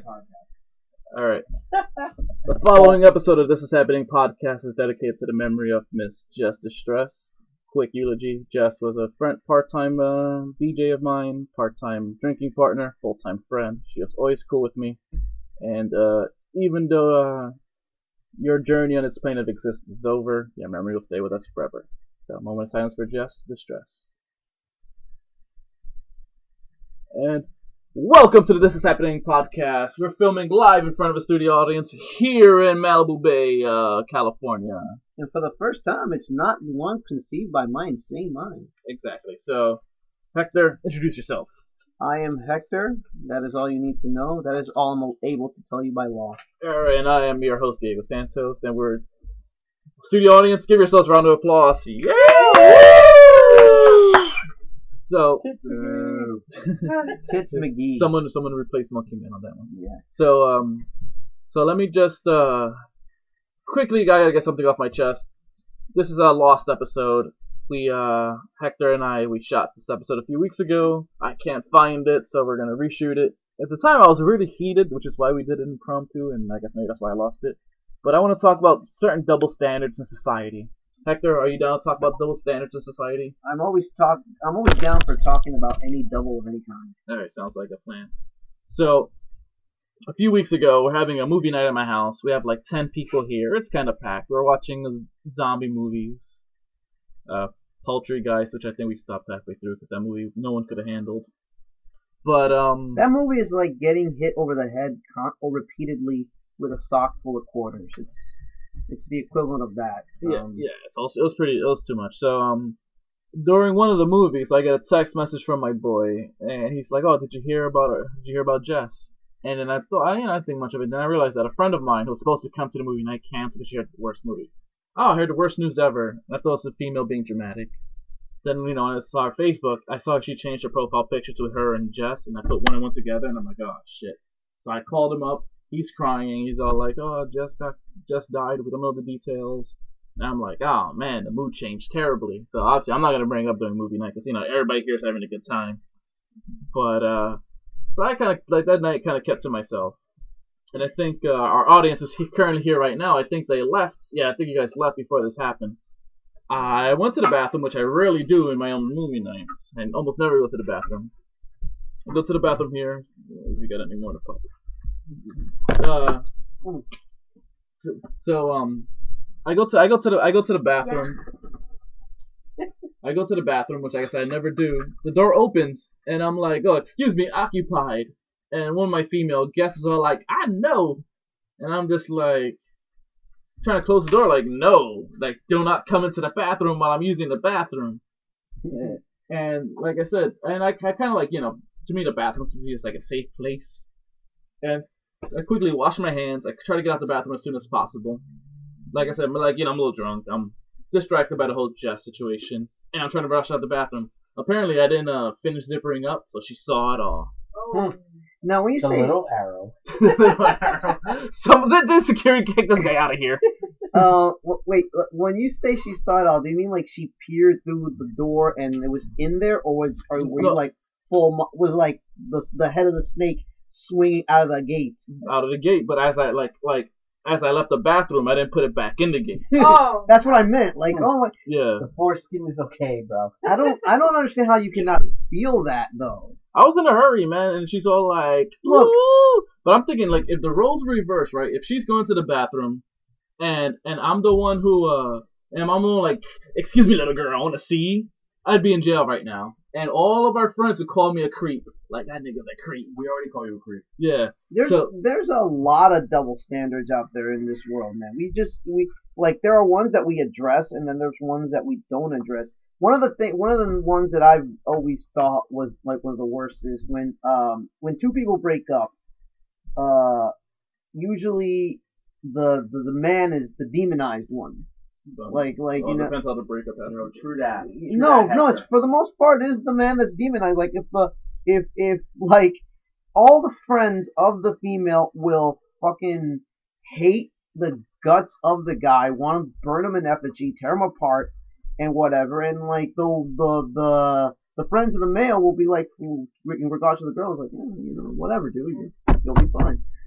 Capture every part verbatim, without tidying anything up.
All right. The following episode of This Is Happening podcast is dedicated to the memory of Miss Jess Distress. Quick eulogy. Jess was a friend, part-time uh, D J of mine, part-time drinking partner, full-time friend. She was always cool with me. And uh, even though uh, your journey on this plane of existence is over, your memory will stay with us forever. So, a moment of silence for Jess Distress. And welcome to the This Is Happening podcast. We're filming live in front of a studio audience here in Malibu Bay, uh, California. And for the first time, it's not one conceived by my insane mind. Exactly. So, Hector, introduce yourself. I am Hector. That is all you need to know. That is all I'm able to tell you by law. Alright, and I am your host, Diego Santos, and we're... Studio audience, give yourselves a round of applause. Yeah! So... Tits McGee. Someone, someone replaced Monkey Man on that one. Yeah. So, um... So let me just, uh... quickly, I gotta get something off my chest. This is a lost episode. We, uh, Hector and I, we shot this episode a few weeks ago. I can't find it, so we're gonna reshoot it. At the time, I was really heated, which is why we did it impromptu, and I guess maybe that's why I lost it. But I want to talk about certain double standards in society. Hector, are you down to talk about double standards in society? I'm always talk. I'm always down for talking about any double of any kind. Alright, sounds like a plan. So, a few weeks ago, we're having a movie night at my house. We have like ten people here. It's kind of packed. We're watching the zombie movies. Uh, Poultrygeist, which I think we stopped halfway through because that movie no one could have handled. But, um... That movie is like getting hit over the head con- or repeatedly with a sock full of quarters. It's it's the equivalent of that. Yeah, Um, yeah, it's also, it was pretty, it was too much. So, um, during one of the movies, I get a text message from my boy, and he's like, "Oh, did you hear about her? Did you hear about Jess?" And then I thought, I didn't, I didn't think much of it. Then I realized that a friend of mine who was supposed to come to the movie night canceled because she heard the worst movie. Oh, I heard the worst news ever. And I thought it was a female being dramatic. Then, you know, I saw her Facebook. I saw she changed her profile picture to her and Jess, and I put one and one together, and I'm like, oh, shit. So I called him up. He's crying. He's all like, oh, Jess got, Jess died. We don't know the details. And I'm like, oh, man, the mood changed terribly. So obviously, I'm not going to bring it up during movie night, because, you know, everybody here is having a good time. But, uh, so I kind of, like, that night kind of kept to myself. And I think uh, our audience is currently here right now. I think they left. Yeah, I think you guys left before this happened. I went to the bathroom, which I rarely do in my own movie nights, and almost never go to the bathroom. I go to the bathroom here. If you got any more to pop. Uh, so, so um, I go to I go to the I go to the bathroom. I go to the bathroom, which I guess I never do. The door opens, and I'm like, "Oh, excuse me, occupied." And one of my female guests are like, "I know," and I'm just like, trying to close the door, like, no, like, do not come into the bathroom while I'm using the bathroom. And, and like I said, and I, I kind of like, you know, to me the bathroom is like a safe place. And I quickly wash my hands. I try to get out the bathroom as soon as possible. Like I said, I'm like, you know, I'm a little drunk. I'm distracted by the whole Jess situation, and I'm trying to rush out the bathroom. Apparently, I didn't uh, finish zippering up, so she saw it all. Oh. Now, when you the say little arrow, some the, the security kicked this guy out of here. Uh, w- wait. l- When you say she saw it all, do you mean like she peered through the door and it was in there, or was, or were you No. like full? mo- Was like the the head of the snake swinging out of the gate? Out of the gate, but as I like like as I left the bathroom, I didn't put it back in the gate. Oh. That's what I meant. Like, oh my, Yeah, the foreskin is okay, bro. I don't I don't understand how you cannot feel that though. I was in a hurry, man, and she's all like, Look. "Woo!" But I'm thinking, like, if the roles were reversed, right? If she's going to the bathroom, and and I'm the one who, uh, and I'm all like, "Excuse me, little girl, I want to see," I'd be in jail right now. And all of our friends would call me a creep. Like, that nigga's a creep. We already call you a creep. Yeah. There's So- there's a lot of double standards out there in this world, man. We just we like there are ones that we address, and then there's ones that we don't address. One of the thing, one of the ones that I've always thought was like one of the worst is when um when two people break up, uh usually the the, the man is the demonized one. Like like well, you it know. depends how the breakup You know, happens. true that. True No, that, no, it's Hector. for the most part it is the man that's demonized. Like if the if if like all the friends of the female will fucking hate the guts of the guy, want to burn him in effigy, tear him apart, and whatever. And like the the the the friends of the male will be like, in regards to the girls, like, yeah, you know, whatever, dude, you, you'll be fine.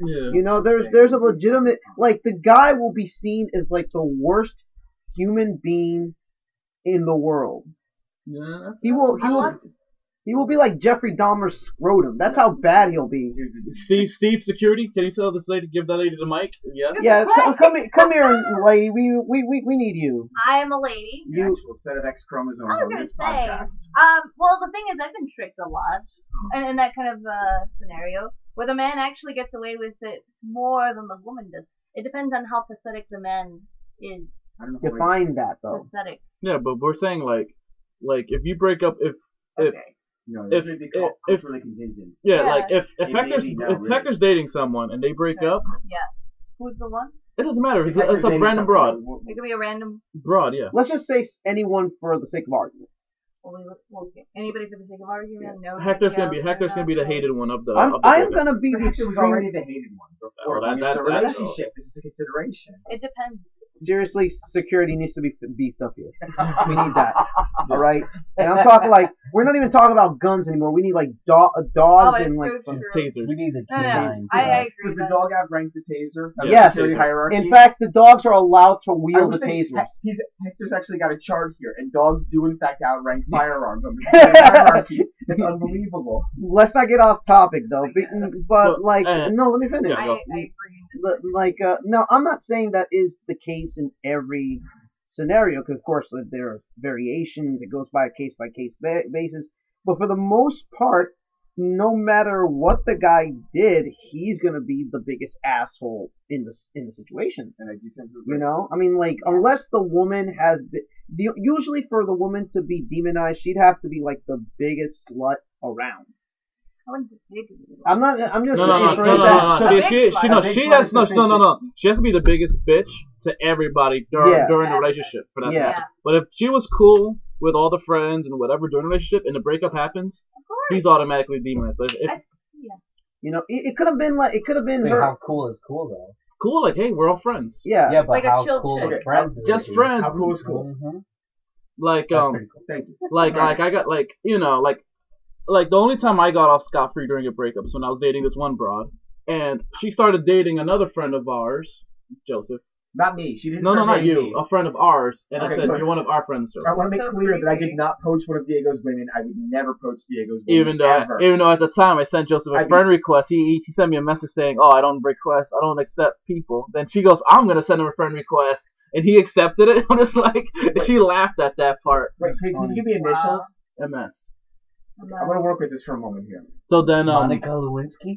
Yeah. You know, there's there's a legitimate like the guy will be seen as like the worst human being in the world. Yeah. He will he will Unless he will be like Jeffrey Dahmer's scrotum. That's how bad he'll be. Steve, Steve, security. Can you tell this lady? Give that lady the mic. Yes. Yeah, come, come here, come here, lady. We we we, we need you. I am a lady. The You actual set of X chromosomes I was on gonna this say, podcast. um, well, the thing is, I've been tricked a lot, and in that kind of uh, scenario, where the man actually gets away with it more than the woman does. It depends on how pathetic the man is. I don't know. how we- define that though. Pathetic. Yeah, but we're saying like, like if you break up, if if Okay. No, this If- would be if- called if- culturally contingent. yeah, Yeah. like if if It may Hector's be not if really. Hector's dating someone and they break Sure. up, Who's the one? it doesn't matter. It's, If a- it's Hector's a dating random someone, broad. we'll- It could be a random. Broad, yeah. Let's just say anyone for the sake of argument. Well, we, well, okay. Anybody for the sake of argument? No. Hector's gonna be details, Hector's gonna be the nothing. hated one of the. I'm of the I'm breakup. gonna be But the Hector was extreme. already the hated one before. Oh, that- When it's that- the that's- relationship. This is a consideration. It depends. Seriously, security needs to be beefed up here. We need that. All right, and I'm talking like we're not even talking about guns anymore. We need like do- uh, Oh, dogs it's and like. so Some true. tasers. We need the No, no, canine. I, I uh, agree. Does the that- dog outrank the taser? on the Yes. security hierarchy? In fact, the dogs are allowed to I wield wish the they- tasers. He's, Hector's actually got a chart here, and dogs do in fact outrank firearms on the security hierarchy. It's unbelievable. Let's not get off topic though. But, but Well, like, uh, no, let me finish. yeah, I, go. I agree. L- Like, uh, no, I'm not saying that is the case in every scenario, because of course uh, there are variations. It goes by a case by case basis. But for the most part, no matter what the guy did, he's gonna be the biggest asshole in the in the situation. And I do tend to agree. You know, I mean, like, unless the woman has been, the, usually for the woman to be demonized, she'd have to be like the biggest slut around. I wouldn't say big. I'm not. I'm just No, saying. no, no, for no, no, that- no, A no. big She, she, slut. she, no, A big she slut has is no, no, no, sufficient. no. She has to be the biggest bitch to everybody during Yeah. during the Yeah. relationship. For that Yeah. matter. But if she was cool with all the friends and whatever during the relationship, and the breakup happens, Of course. he's automatically demonized. But if, if I- yeah. You know, it, it could have been like it could have been Wait, her. how cool is cool though? cool, like, hey, we're all friends. Yeah. Yeah, but Like a how chill cool chick. are Okay, friends? is Just it? friends. How cool is cool? Mhm. Like That's um, pretty cool. Thank you. like like I got like you know like like the only time I got off scot free during a breakup is when I was dating this one broad, and she started dating another friend of ours, Joseph. Not me. She didn't No, no, start not dating you. me. A friend of ours, and Okay, I said good. you're one of our friends, I Joseph. want to make So clear that I creepy. did not poach one of Diego's women. I would never poach Diego's women. Even though, I, ever. even though at the time I sent Joseph a I- friend request, he he sent me a message saying, "Oh, I don't request, I don't accept people." Then she goes, "I'm gonna send him a friend request," and he accepted it. I'm just like, she laughed at that part. Wait, so can you give me initials? M S. I'm I want to work with this for a moment here. So then, um, Monica Lewinsky?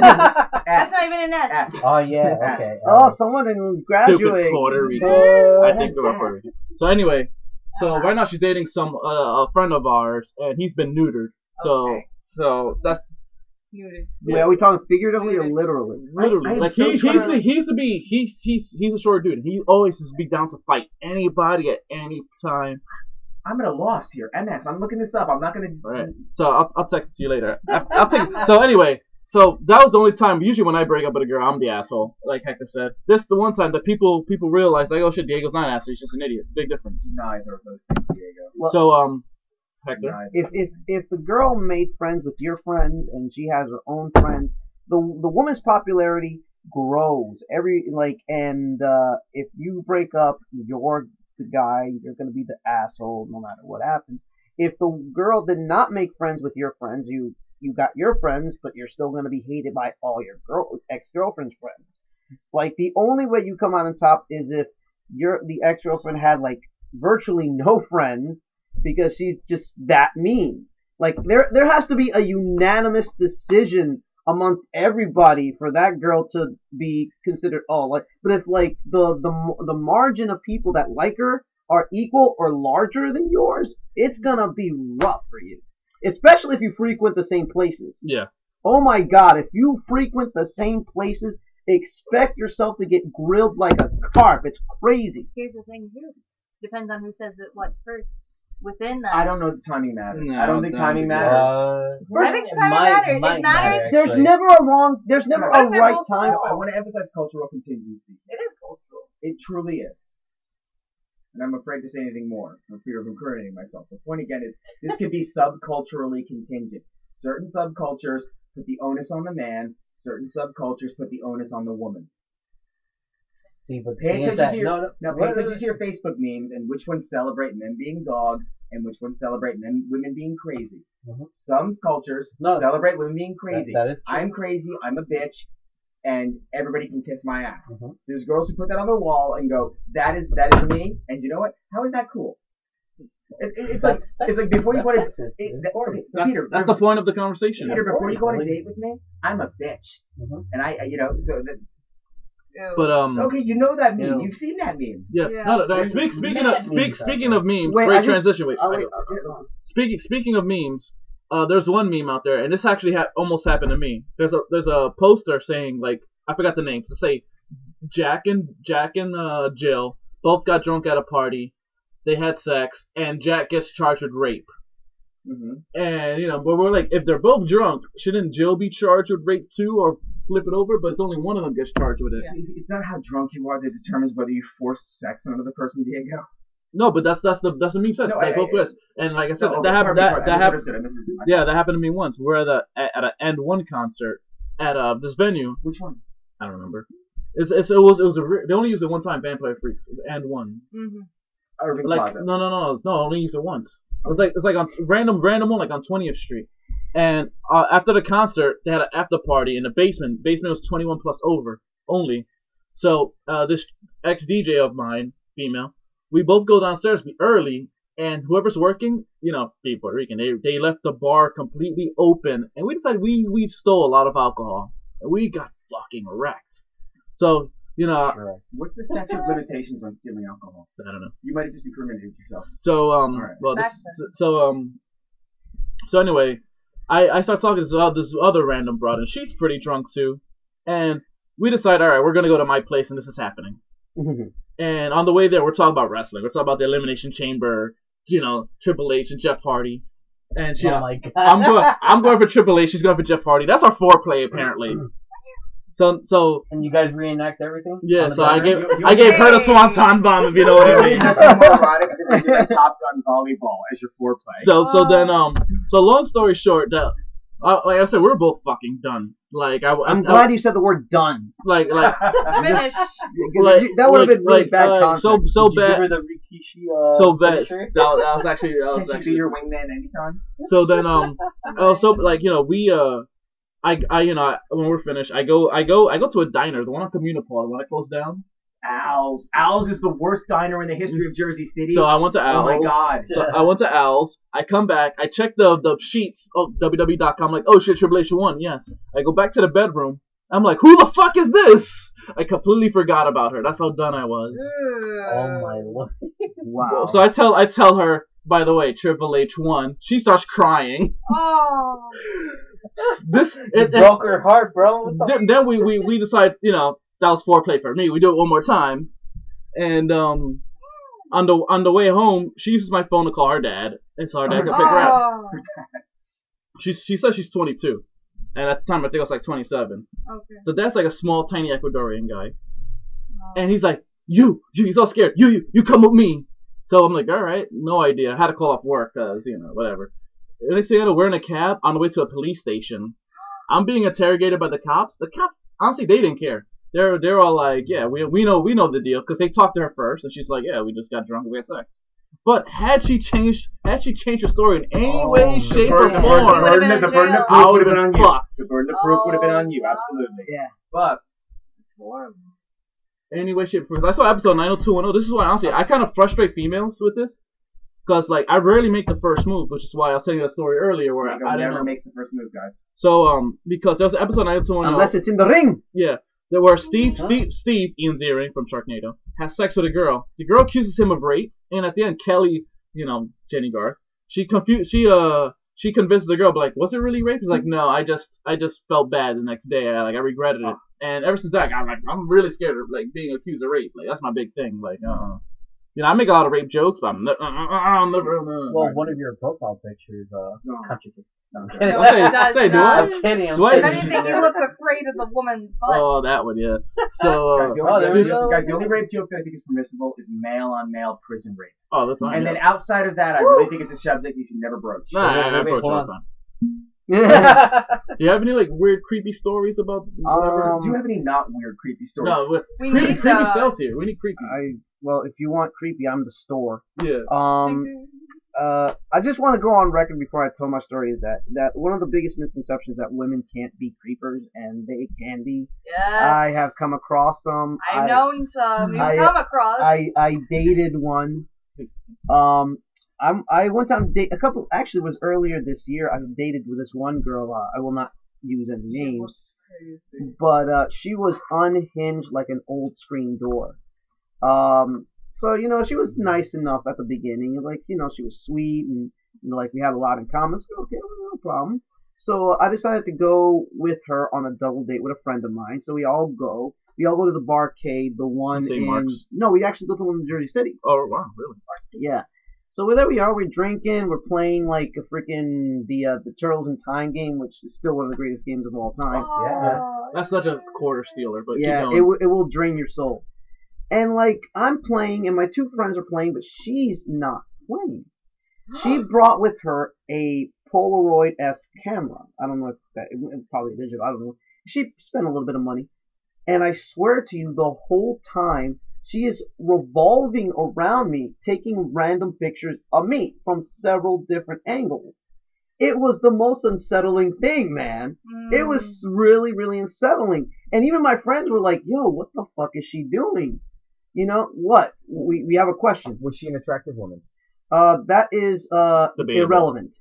That's not even an S. S. Oh yeah, S. okay. Oh, someone didn't graduate. stupid Puerto Rican. Uh, I think about Puerto Rican. So anyway, so right now she's dating some uh, a friend of ours, and he's been neutered. So Okay. so that's Muted. Wait, are we talking figuratively or literally? literally I am like so he, he's trying to- the, he used to be he's he's he's a short dude. He always has to be down to fight anybody at any time. I'm at a loss here. M S. I'm looking this up. I'm not gonna. Right. So I'll I'll text it to you later. I'll, I'll take. So anyway, so that was the only time. Usually when I break up with a girl, I'm the asshole, like Hector said. This the one time that people people realize like, oh shit, Diego's not an asshole. He's just an idiot. Big difference. Neither of those things, Diego. Well- So um, Hector. Neither. If if if the girl made friends with your friends and she has her own friends, the the woman's popularity grows every like and uh if you break up, you're the guy, you're gonna be the asshole no matter what happens. If the girl did not make friends with your friends, you you got your friends, but you're still gonna be hated by all your girl ex girlfriend's friends. Like the only way you come out on top is if your the ex girlfriend had like virtually no friends because she's just that mean. Like there there has to be a unanimous decision amongst everybody for that girl to be considered oh like but if like the the the margin of people that like her are equal or larger than yours, it's gonna be rough for you. Especially if you frequent the same places. Yeah. Oh my god, if you frequent the same places, expect yourself to get grilled like a carp. It's crazy. Here's the thing too. Depends on who says it what first. Within that. I don't know if timing matters. No, I don't think don't timing think- matters. Uh, I think it timing might- matters. It might matters. matter, There's actually. never a wrong, there's never What a if they're right both time. I want to emphasize cultural contingency. It is cultural. It truly is. And I'm afraid to say anything more for fear of incriminating myself. The point again is this could be subculturally contingent. Certain subcultures put the onus on the man. Certain subcultures put the onus on the woman. See, but Pay the thing is attention that, to your no, no, now. Pay wait, attention wait, to your Facebook memes and which ones celebrate men being dogs and which ones celebrate men women being crazy. Mhm. Some cultures No. celebrate women being That- crazy. that is true. I'm crazy. I'm a bitch, and everybody can kiss my ass. Mhm. There's girls who put that on their wall and go, "That is that is me." And you know what? How is that cool? It's, it's, it's like That's it's like before you go that's to sexist. it, It's that- boring. okay, That's, Peter. that's the point of the conversation. Peter, before you go on a boring. date with me, I'm a bitch, Mhm. and I, I you know, so that, Ew. But um, okay, you know that meme. Ew. You've seen that meme. yeah. Yeah. No, no, no, There's speak, speaking mad of speak, memes out speaking there. of memes, Wait, great I just- transition. Wait, Oh, I wait, go- okay. Speaking speaking of memes, uh, there's one meme out there, and this actually ha- almost happened to me. There's a there's a poster saying like I forgot the names to say Jack and Jack and uh, Jill both got drunk at a party. They had sex, and Jack gets charged with rape. Mm-hmm. And you know, but we're like, if they're both drunk, shouldn't Jill be charged with rape too, or flip it over? But it's only one of them gets charged with it. It's, it's not how drunk you are that determines whether you forced sex on another person, Diego. No, but that's that's the that's the meme says. No, they I- both I- was. And like I said, No, that okay, happened. pardon me, That, pardon, that I happened. misunderstood. I misunderstood. My Yeah, fault. that happened to me once. We're at a at an End One concert at uh this venue. Which one? I don't remember. It's, it's it was it was a re- they only used it one time. Vampire Freaks and one. Mm-hmm. Irving Like Plaza. no no no no only used it once. It was like it's like on random random one like on twentieth Street. And uh, after the concert, they had an after party in the basement. Basement was twenty-one plus over only. So uh, this ex D J of mine, female, we both go downstairs be early, and whoever's working, you know, being Puerto Rican, they they left the bar completely open, and we decided we we stole a lot of alcohol, and we got fucking wrecked. So you know, Sure. What's the statute of limitations on stealing alcohol? I don't know. You might have just incriminated yourself. So um, Alright. well, this, Back then. so um, so anyway, I I start talking to this, uh, this other random broad, and she's pretty drunk too, and we decide, all right, we're gonna go to my place, and this is happening. And on the way there, we're talking about wrestling. We're talking about the Elimination Chamber, you know, Triple H and Jeff Hardy, and she, Oh my god. I'm going, I'm going for Triple H. She's going for Jeff Hardy. That's our foreplay apparently. So so And you guys reenact everything? yeah, On the so I banner? gave You- you- I gave her the Swanton Bomb, if you know what I mean. That's homoerotic, so you do like Top Gun volleyball as your foreplay. So so then um so long story short, that uh, like I said, we're both fucking done. Like I, I I'm I- glad you said the word done. like like Finish. Because if you- that would have like- been really like, bad uh, content. so so Did you give bad her the Rikishi, uh, so bad. finisher? That, that was actually that Can was she actually be your wingman anytime? so then um oh so like you know we uh I I you know I, when we're finished I go I go I go to a diner, the one on Communipol, the one I closed down. Al's. Al's is the worst diner in the history of Jersey City. So I went to oh Al's. my god. So I went to Al's. I come back. I check the the sheets of W W E dot com. Like, oh shit, Triple H won. Yes. I go back to the bedroom. I'm like, who the fuck is this? I completely forgot about her. That's how done I was. Oh my lord. Wow. So I tell I tell her, by the way, Triple H won. She starts crying. Oh. This You it, it, broke her heart, bro. What the then, then we, we we decide, you know, that was foreplay for me. We do it one more time, and um, on the on the way home, she uses my phone to call her dad, and so her dad can pick her up. Oh. She she says she's twenty-two, and at the time I think I was like twenty-seven. Okay. So that's like a small, tiny Ecuadorian guy, and he's like, "You, you," he's all scared. You, you, you come with me. So I'm like, all right, no idea. I had to call off work, cause you know, whatever. And they say we're in a cab on the way to a police station. I'm being interrogated by the cops. The cops, honestly, they didn't care. They're they're all like, yeah, we we know we know the deal, because they talked to her first, and she's like, yeah, we just got drunk and we had sex. But had she changed had she changed her story in any Oh, way, the shape, or burden, Yeah. the form, burden, been in the burden of jail. I proof would would've have been been on you. fucked. The burden of proof would have been on you, Oh, absolutely. Yeah. But Horrible. any way, shape, or form. I saw episode nine oh two one oh. This is why, honestly, I kind of frustrate females with this. Because, like, I rarely make the first move, which is why I was telling you that story earlier where I, Diego I didn't never know. makes the first move, guys. So, um, because there was an episode nine oh two one oh. Unless it's in the ring. Yeah. There were Steve, Huh? Steve, Steve, Ian Ziering from Sharknado, has sex with a girl. The girl accuses him of rape, and at the end, Kelly, you know, Jenny Garth, she confused, she, uh, she convinces the girl, but like, was it really rape? He's like, no, I just, I just felt bad the next day. I, like, I regretted it. And ever since that, I'm like, I'm really scared of, like, being accused of rape. Like, that's my big thing. Like, uh, you know, I make a lot of rape jokes, but I'm, ne- uh, uh, uh, I'm never, uh, Well, one of your profile pictures, uh, No. contradicts. No, I'm No, kidding. No, say- it does say, do not. I? I'm kidding. I'm Do I- kidding. If anything, you look afraid of the woman's butt. oh, that one, yeah. So, Guys, uh, the Oh, only, there the we only- go. guys, the only rape joke that I think is permissible is male-on-male prison rape. oh, that's fine. And yeah. then outside of that, I really think it's a subject you should never broach. Nah, I, I Wait, wait, approach hold all on. the time. Yeah. Do you have any like weird, creepy stories about? whatever? Um, Do you have any not weird, creepy stories? no, what, We creepy, need creepy those. sells here. We need creepy. I well, if you want creepy, I'm the store. Yeah. Um, uh, I just want to go on record before I tell my story is that that one of the biggest misconceptions that women can't be creepers, and they can be. Yes. I have come across some. I've I, known some. You've I- come across. I I dated one. Um, I'm I went on date a couple. Actually, it was earlier this year. I dated with this one girl. Uh, I will not use any names, but uh, she was unhinged like an old screen door. Um, so you know she was nice enough at the beginning. Like you know she was sweet and you know, like we had a lot in common. So okay, well, no problem. So I decided to go with her on a double date with a friend of mine. So we all go. We all go to the barcade, the one Saint in Mark's? no, we actually go to one in Jersey City. Oh wow, really? Yeah. So there we are. We're drinking. We're playing like a freaking the uh, the Turtles in Time game, which is still one of the greatest games of all time. Oh, That's such a quarter stealer, but yeah, keep it going. w- it will drain your soul. And like I'm playing, and my two friends are playing, but she's not playing. She brought with her a Polaroid-esque camera. I don't know if that it, it probably digital. I don't know. She spent a little bit of money, and I swear to you, the whole time she is revolving around me, taking random pictures of me from several different angles. It was the most unsettling thing, man. It Mm. was really, really unsettling. And even my friends were like, yo, what the fuck is she doing? You know, what? We, we have a question. Was she an attractive woman? Uh, that is, uh, Debatable. irrelevant.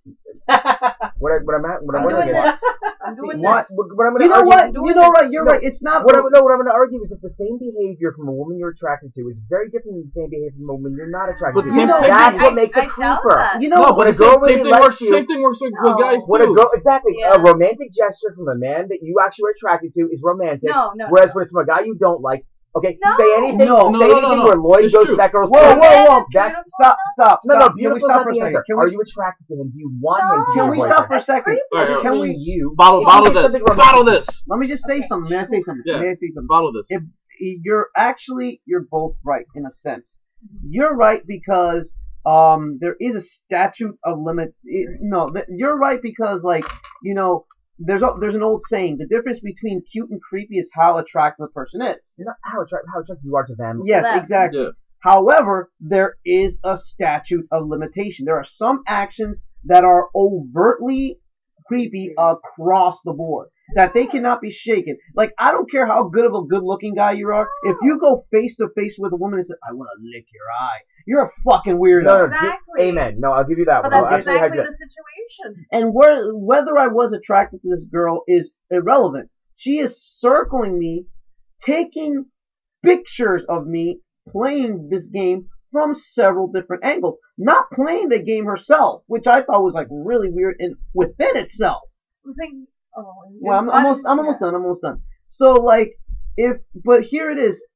What I what I'm at, what I'm I'm doing wondering is, this. I'm doing What? this. what, what I'm You gonna know argue, what? You know what? You're No. right. It's not. What I'm, no, what I'm going to argue is that the same behavior from a woman you're attracted to is very different than the same behavior from a woman you're not attracted But to. you know- That's I- what makes a I doubt creeper. that. You know, No, when but a girl same, really same thing likes works. you- Same thing works with, with No. guys When a too. girl, exactly, Yeah. a romantic gesture from a man that you actually are attracted to is romantic. No, no. Whereas when it's from a guy you don't like, okay, No. say anything, No. say No, no, no, anything no. where Lloyd It's goes true. to that girl's Whoa, place. whoa, whoa! That's Stop, stop, no, no. stop. Can we Beautiful stop is for not a the second? answer. Can Are we? you attracted to him? Do you want No. him to be Can your we boyfriend? stop for a second? Alright, alright. Can we? You Bottle, If bottle you say this. something romantic- Bottle this. Let me just say something. May I say something? Yeah. May I say something? Bottle this. If you're actually you're both right in a sense. You're right because um there is a statute of limit. It, no, th- you're right because like you know there's a, there's an old saying: the difference between cute and creepy is how attractive a person is. You're not how attracted how attracted you are to them. Yes, Them. exactly. Yeah. However, there is a statute of limitation. There are some actions that are overtly creepy across the board that they cannot be shaken. Like, I don't care how good of a good-looking guy you are. If you go face to face with a woman and say, "I want to lick your eye," you're a fucking weirdo. No, no, di- Exactly. amen. No, I'll give you that But one. I'll that's actually have exactly you. the situation. And where, whether I was attracted to this girl is irrelevant. She is circling me, taking pictures of me playing this game from several different angles. Not playing the game herself, which I thought was like really weird and within itself. The thing. Oh, Well, I'm you're almost, I'm fun- almost done. I'm almost done. So like, if, but here it is.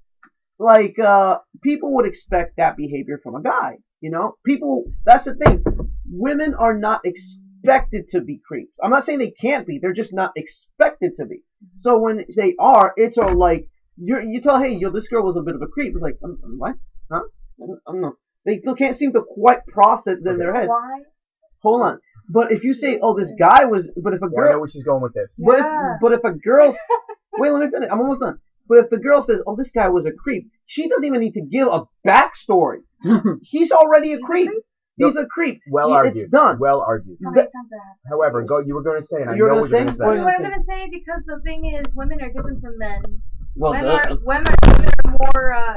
Like, uh, people would expect that behavior from a guy. You know, people. That's the thing. Women are not expected to be creeps. I'm not saying they can't be. They're just not expected to be. So when they are, it's all like you you tell, hey, yo, this girl was a bit of a creep. It's like, um, what? Huh? I don't, I don't know. They still can't seem to quite process it in their head. Why? Hold on. But if you say, oh, this guy was, but if a Yeah, I know girl, where she's going with this. but if, Yeah. but if a girl, wait, let me finish. I'm almost done. But if the girl says, oh, this guy was a creep, she doesn't even need to give a backstory. He's already a creep. He's a creep. Well He- argued. It's done. Well argued. How The- many times that happened? However, go. You were going to say, and I You were know gonna what you're say? going to say. What What I'm gonna say because the thing is, women are different from men. Well, women, duh. are, women, women are more. Uh,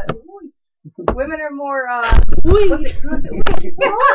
women are more. Uh, what's it? What's it?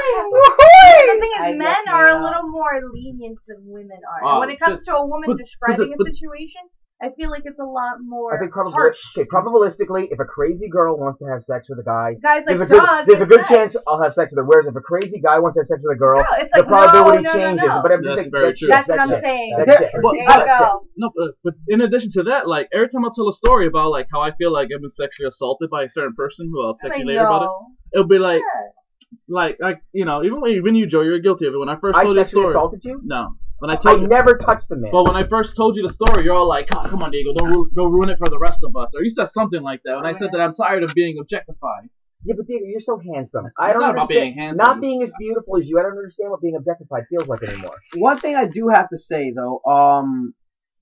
The thing I is, get men are a now. little more lenient than women are. Oh, and when it comes shit. to a woman But- but describing the- a but- situation, I feel like it's a lot more I think probably, harsh. okay, probabilistically, if a crazy girl wants to have sex with a guy, Guys like there's a good, dogs. there's a good sex. chance I'll have sex with her. Whereas if a crazy guy wants to have sex with a girl, No, it's the like, probability no, no, no, changes. no. But I'm just That's saying, very that's true. shit, That's what I'm shit. saying. That's There- shit. but- There you That's go. shit. No, but, but in addition to that, like every time I tell a story about like how I feel like I've been sexually assaulted by a certain person, who I'll text I you later about it, know. it'll be like, Yeah. like, like you know, even when even you, Joe, you're guilty of it. When I first I told you the sexually story, assaulted you? no, when I I told you, never touched the man. but when I first told you the story, you're all like, oh, come on, Diego, don't ru- don't ruin it for the rest of us, or you said something like that. When I said that I'm tired of being objectified, Yeah, but Diego, you're so handsome. I It's don't not about understand. being handsome. Not being as beautiful as you. I don't understand what being objectified feels like anymore. One thing I do have to say though, um,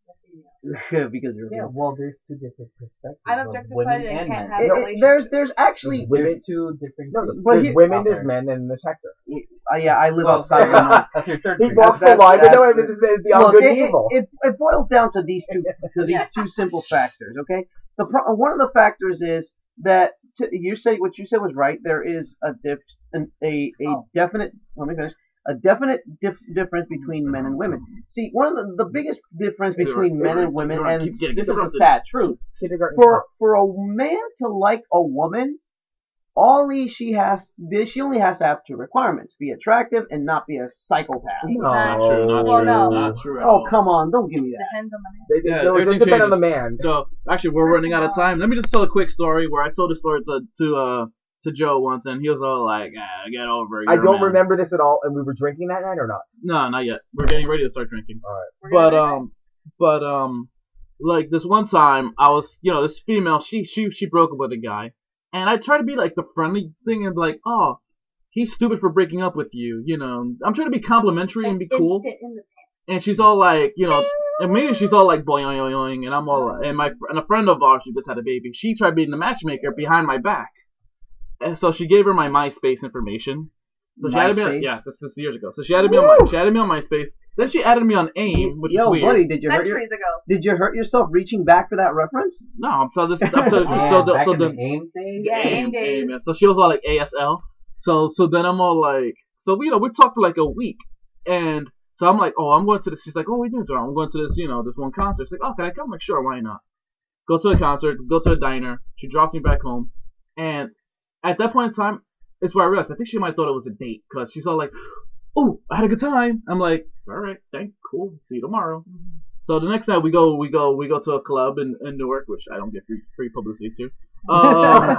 because you're Yeah, well, there's two different perspectives. I'm of objectified women and and can't men. have It- a it- relationship. there's there's actually Women- There's two different. No, groups but there's here- women, out there's there. men, and there's Hector. uh, yeah, I live Well, outside of the north. That's your third. He group. walks the That's- line, but no, that's- I mean, this man is beyond Look, good it, and evil. It, it, it boils down to these two to these Yeah. two simple factors. Okay, the pro- one of the factors is that t- you say what you said was right. There is a dif- an, a a Oh. definite. Let me finish. A definite dif- difference between men and women. See, one of the, the biggest difference You're between right, men you're and right, women, you're right. and Keep getting this is a interrupted. sad truth. Kindergarten. For for a man to like a woman, only she has she only has to have two requirements: be attractive and not be a psychopath. Not true, not Well, true, no. not true at Oh all. come on, don't give me that. Depends on the man. They, they, Yeah, they, everything they depend on the changes. man. So actually, we're running out of time. Let me just tell a quick story where I told a story to to uh to Joe once, and he was all like, ah, "Get over it." I you're a don't man." remember this at all, and we were drinking that night or not? No, not yet. We're getting ready to start drinking. We're But gonna- um, but um, like this one time, I was, you know, this female, she she she broke up with a guy, and I tried to be like the friendly thing and be like, oh, he's stupid for breaking up with you, you know. I'm trying to be complimentary and be It- cool, it- in the- and she's all like, you know, and maybe she's all like boing boing boing, and I'm all, and my and a friend of ours who just had a baby, she tried being the matchmaker behind my back, and so she gave her my MySpace information. So she added me on, MySpace? yeah, this this years ago. So she added me on my, she added me on MySpace. Then she added me on AIM, which Yo, is weird. buddy, did you hurt your, Centuries ago. did you hurt yourself reaching back for that reference? No, I'm so this. I'm so, Yeah, so the, back so in the, the AIM thing. Yeah, AIM AIM, days. AIM, yeah. So she was all like A S L. So so then I'm all like, so we you know we talked for like a week, and so I'm like, oh, I'm going to this. She's like, oh, what are you doing? So I'm going to this, you know, this one concert. She's like, oh, can I come? I'm like, sure, why not? Go to the concert. Go to the diner. She drops me back home, and at that point in time, it's where I realized I think she might have thought it was a date because she's all like, oh, I had a good time. I'm like, all right, thank, cool. See you tomorrow. So the next night we go, we go, we go to a club in, in Newark, which I don't get free free publicity to. Um,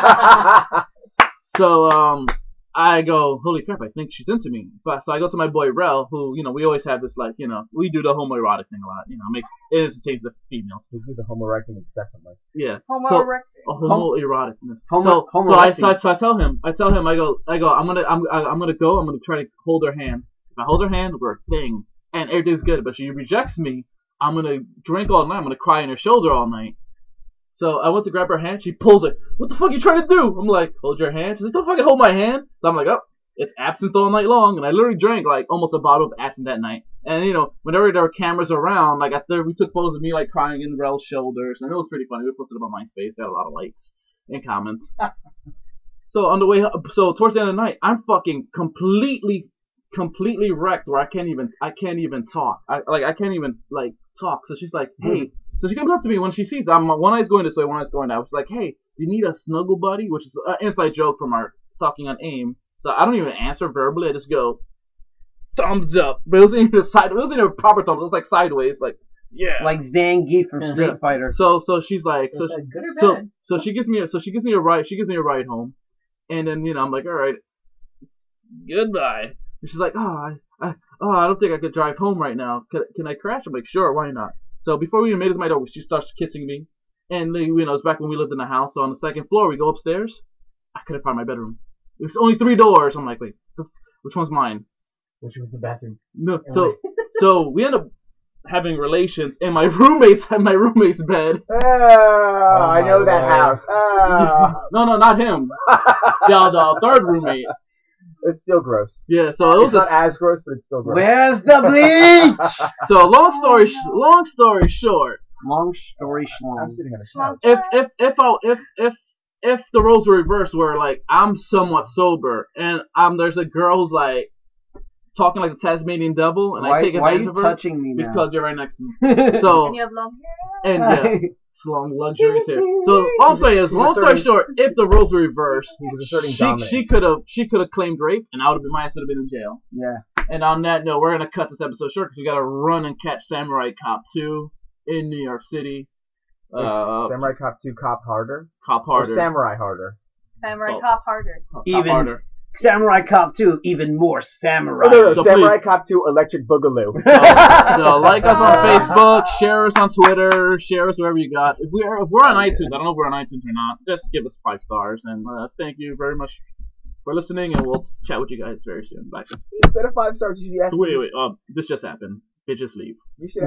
so um, I go, holy crap, I think she's into me. But so I go to my boy Rel, who you know we always have this like you know we do the homoerotic thing a lot. You know, it makes it entertains the females. We do the homoerotic incessantly. Yeah. Homo So- erectus. A homoeroticness. Homo- so, homo so I, erecting. so I so I tell him, I tell him, I go, I go, I'm gonna, I'm, I- I'm gonna go, I'm gonna try to hold her hand. If I hold her hand, we're a thing, and everything's good. But she rejects me, I'm gonna drink all night. I'm gonna cry in her shoulder all night. So I went to grab her hand. She pulls it. What the fuck are you trying to do? I'm like, hold your hand. She's like, don't fucking hold my hand. So I'm like, oh, it's absinthe all night long, and I literally drank like almost a bottle of absinthe that night. And you know, whenever there were cameras around, like after we took photos of me like crying in Rel's shoulders, and it was pretty funny. We posted it on MySpace, got a lot of likes and comments. So on the way, so towards the end of the night, I'm fucking completely, completely wrecked where I can't even, I can't even talk. I like, I can't even like talk. So she's like, hey. So she comes up to me when she sees I'm one eye's going this way, one eye's going that. She's like, hey, do you need a snuggle buddy? Which is an inside joke from our talking on AIM. So I don't even answer verbally. I just go, thumbs up. But it wasn't even a side. It wasn't even a proper thumbs. It was like sideways, like yeah. Like Zangief from Street Yeah. Fighter. So so she's like so Is that she, good or so bad? so she gives me a so she gives me a ride she gives me a ride home, and then you know I'm like all right, goodbye. And she's like oh I, I oh I don't think I could drive home right now. Can can I crash? I'm like sure, why not? So before we even made it to my door, she starts kissing me, and then, you know it's back when we lived in the house. So on the second floor, we go upstairs. I couldn't find my bedroom. There's only three doors. I'm like wait, which one's mine? Which was the bathroom? No. So so we end up having relations in my roommate's my roommate's bed. Oh, I know that Lord. house. Oh, No, no, not him. the, the third roommate. it's still gross. Yeah, so it It's was not a, as gross, but it's still gross. Where's the bleach? so long story sh- long story short, Long story I'm schlong. sitting on a couch. if if if I, if if if the roles were reversed, where like I'm somewhat sober and um there's a girl who's like talking like the Tasmanian devil, and Why, I take why are advantage you of her touching me now? because you're right next to me. So And you have long hair. and yeah, slung luxurious here. So all I'm saying is, He's long story asserting- short, if the roles were reversed, He was asserting she dominance. she could have she could have claimed rape, and I would have been my ass would have been in jail. yeah. And on that note, we're gonna cut this episode short because we gotta run and catch Samurai Cop two in New York City. It's Uh, Samurai Cop two Cop Harder? Cop Or harder. Samurai Harder? Samurai Oh. Cop harder. Cop Even- harder. Samurai Cop two, even more samurai. Oh, no, no, So Samurai please. Cop two Electric Boogaloo. So, so like us on Facebook, share us on Twitter, share us wherever you got. If we're if we're on iTunes, I don't know if we're on iTunes or not. Just give us five stars, and uh, thank you very much for listening. And we'll chat with you guys very soon. Bye. Instead of five stars, you should ask Wait, wait. Uh, this just happened. Bitches leave. You should